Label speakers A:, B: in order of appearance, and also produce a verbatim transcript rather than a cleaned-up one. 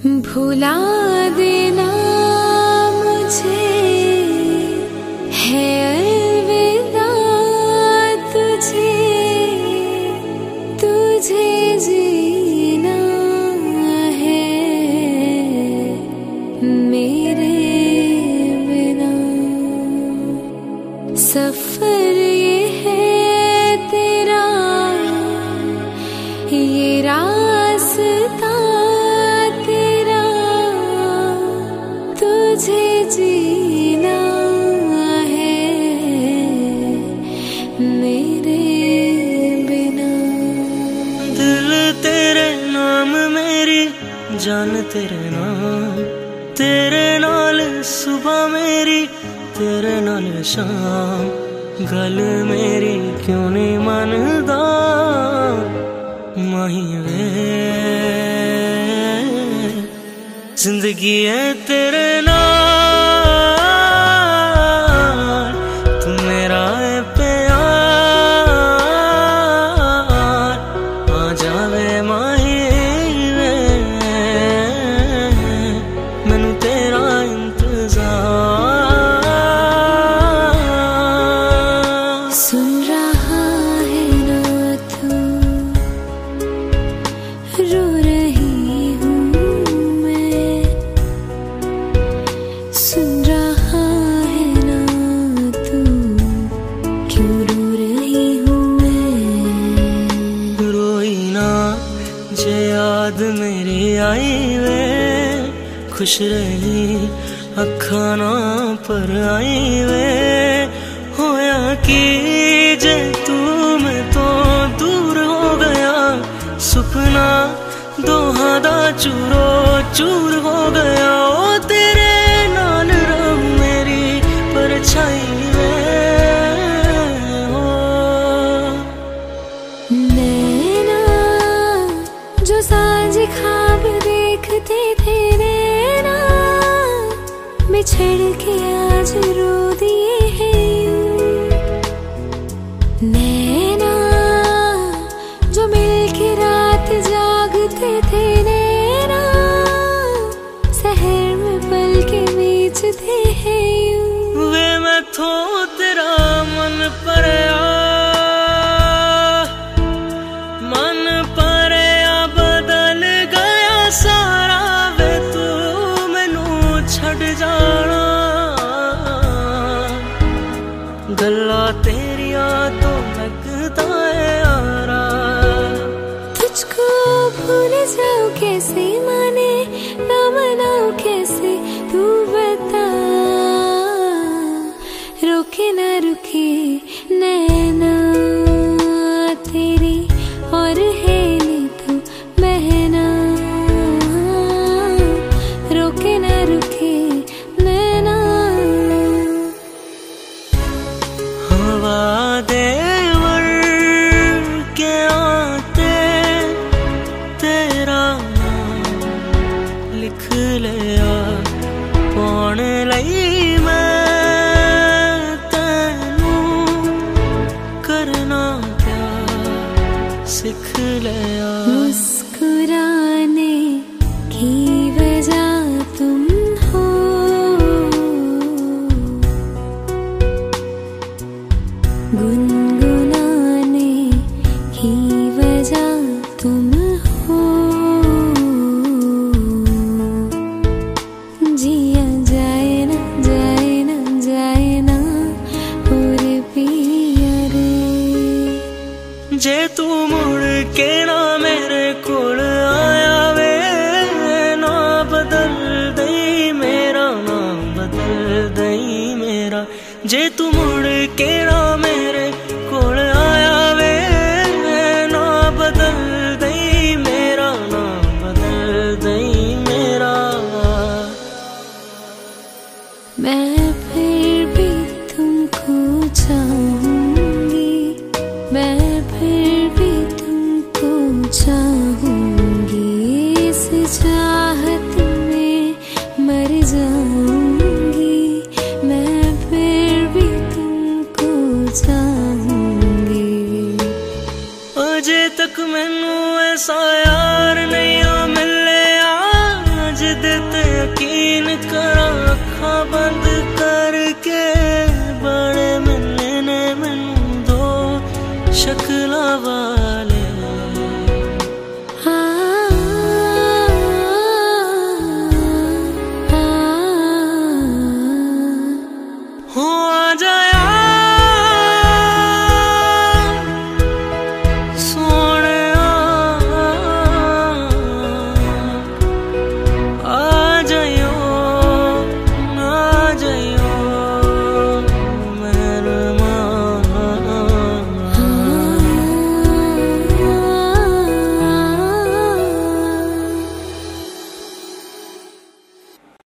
A: भुला देना मुझे है अलविदा तुझे, तुझे जीना है मेरे बिना। सफर ये है तेरा, ये रास्ता तुझे जीना है मेरे बिना।
B: दिल तेरे नाम मेरी जान तेरे नाम, तेरे नाल सुबह मेरी तेरे नाल शाम। गल मेरी क्यों नहीं मनदा माही वे, जिंदगी है तेरे नाल, तू मेरा है प्यार। आ जावे माही वे, मैनू तेरा इंतजार।
A: सुन रहा है ना तू, रो रही हूँ मैं। सुन रहा है ना तू, क्यों रो रही हूँ मैं।
B: रोई ना जे याद मेरी आई वे, खुश रही अखा ना पर आई वे। होया कि जे तू मैं तो दूर हो गया, सुपना दोहा दा चूरो चूर हो गया। ओ तेरे नाल रब मेरी परछाई वे हो।
A: नैना जो साँझ ख्वाब देखते थे, नैना बिछड़ के आज रो दिए हैं यूं। नैना जो मिलके रात जागते थे, नैना शहर में पल के बीचते हैं यूं।
B: वे मैं थो तेरा मन परया, मन परया बदल गया सारा। वे तू मैनू छड़ जाना, गल्ला तेरिया तो लगता है यारा।
A: तुझको भूल जाऊं कैसे, माने ना मनाऊं कैसे, तू बता। रुके ना रुके नैना तेरी, और है नहीं तू बहना। रुके ना रुके नैना।
B: हवा देवर के आते तेरा नाम लिख लिया, पाउण लई मैं तैनू करना प्यार सिख लिया।
A: मुस्कुराने की वजह तुम हो, गुनगुनाने की वजह तुम हो। जिया जाए ना जाए ना जाए ना और पिया रे।
B: जे तू मुड़ के ना मेरे कोल आया वे, ना बदल दई मेरा, ना बदल दई मेरा। जे तू मुड़ के ना मेरे कोल आया वे, ना बदल दई मेरा, ना बदल दई